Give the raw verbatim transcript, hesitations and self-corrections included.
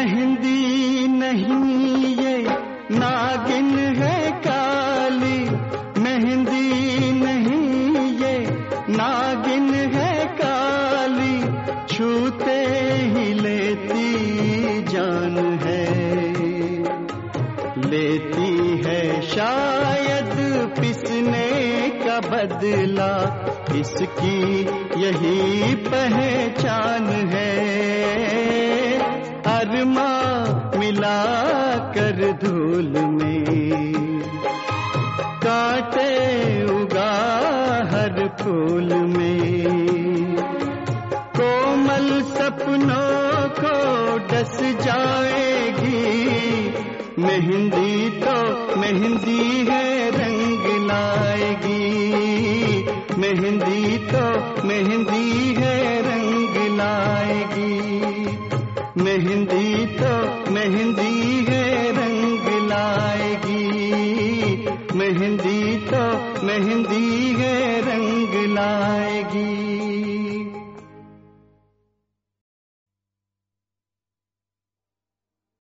मेहंदी नहीं ये नागिन है काली, मेहंदी नहीं ये नागिन है काली, छूते ही लेती जान है, लेती है शायद पिसने का बदला, इसकी यही पहचान है। अरमा मिला कर धूल में, कांटे उगा हर फूल में, कोमल सपनों को डस जाएगी, मेहंदी तो मेहंदी है रंग लाएगी, मेहंदी तो मेहंदी है रंग लाएगी, मेहंदी तो मेहंदी है रंग लाएगी, मेहंदी तो मेहंदी है रंग लाएगी।